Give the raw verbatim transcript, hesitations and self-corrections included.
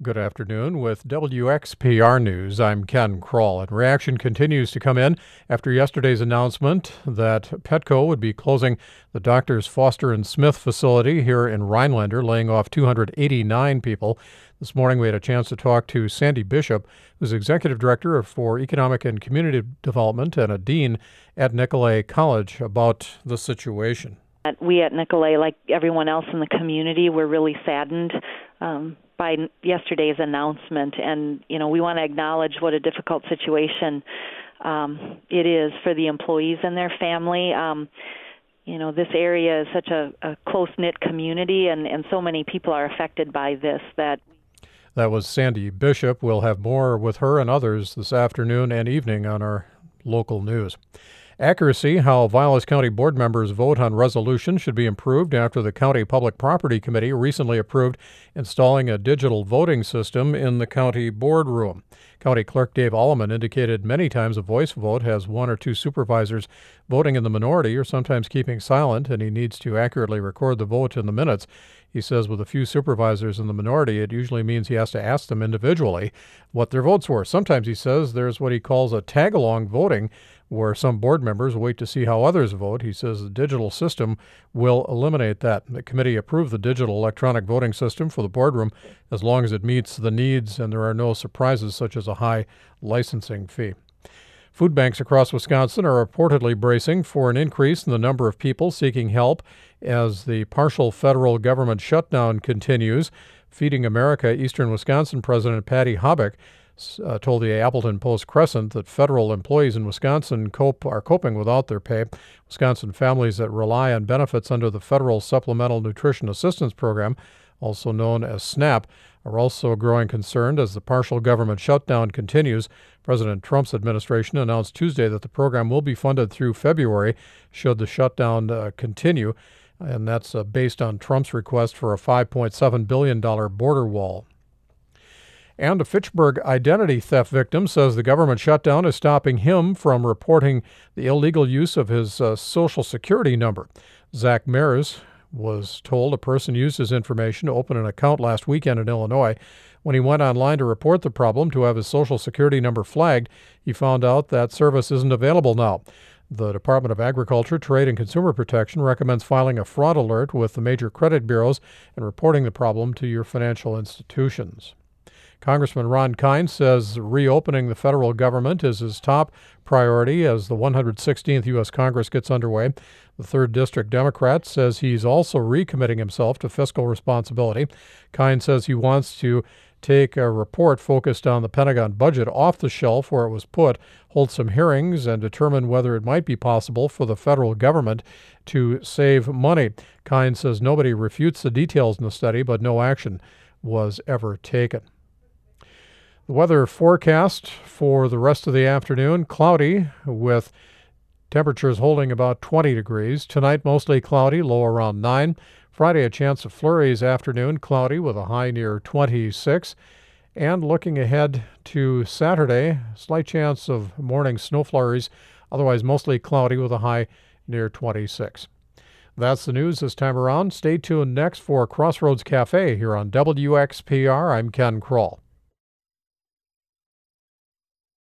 Good afternoon. With W X P R News, I'm Ken Kroll, and reaction continues to come in after yesterday's announcement that Petco would be closing the Doctors Foster and Smith facility here in Rhinelander, laying off two hundred eighty-nine people. This morning we had a chance to talk to Sandy Bishop, who's Executive Director for Economic and Community Development and a Dean at Nicolet College, about the situation. We at Nicolet, like everyone else in the community, we're really saddened um, by yesterday's announcement, and you know we want to acknowledge what a difficult situation um, it is for the employees and their family. Um, you know, this area is such a, a close-knit community, and, and so many people are affected by this that. That was Sandy Bishop. We'll have more with her and others this afternoon and evening on our local news. Accuracy: how Vilas County board members vote on resolutions should be improved after the County Public Property Committee recently approved installing a digital voting system in the county boardroom. County Clerk Dave Alleman indicated many times a voice vote has one or two supervisors voting in the minority or sometimes keeping silent, and he needs to accurately record the vote in the minutes. He says with a few supervisors in the minority, it usually means he has to ask them individually what their votes were. Sometimes, he says, there's what he calls a tag-along voting, where some board members wait to see how others vote. He says the digital system will eliminate that. The committee approved the digital electronic voting system for the boardroom as long as it meets the needs and there are no surprises such as a high licensing fee. Food banks across Wisconsin are reportedly bracing for an increase in the number of people seeking help as the partial federal government shutdown continues. Feeding America Eastern Wisconsin President Patty Habach uh, told the Appleton Post-Crescent that federal employees in Wisconsin cope are coping without their pay. Wisconsin families that rely on benefits under the Federal Supplemental Nutrition Assistance Program, also known as SNAP, are also growing concerned as the partial government shutdown continues. President Trump's administration announced Tuesday that the program will be funded through February should the shutdown uh, continue, and that's uh, based on Trump's request for a five point seven billion dollars border wall. And a Fitchburg identity theft victim says the government shutdown is stopping him from reporting the illegal use of his uh, Social Security number. Zach Mares was told a person used his information to open an account last weekend in Illinois. When he went online to report the problem to have his Social Security number flagged, he found out that service isn't available now. The Department of Agriculture, Trade, and Consumer Protection recommends filing a fraud alert with the major credit bureaus and reporting the problem to your financial institutions. Congressman Ron Kind says reopening the federal government is his top priority as the one hundred sixteenth U S Congress gets underway. The third District Democrat says he's also recommitting himself to fiscal responsibility. Kind says he wants to take a report focused on the Pentagon budget off the shelf where it was put, hold some hearings, and determine whether it might be possible for the federal government to save money. Kind says nobody refutes the details in the study, but no action was ever taken. The weather forecast for the rest of the afternoon: cloudy with temperatures holding about twenty degrees. Tonight, mostly cloudy, low around nine. Friday, a chance of flurries afternoon, cloudy with a high near twenty-six. And looking ahead to Saturday, slight chance of morning snow flurries, otherwise mostly cloudy with a high near twenty-six. That's the news this time around. Stay tuned next for Crossroads Cafe here on W X P R. I'm Ken Kroll.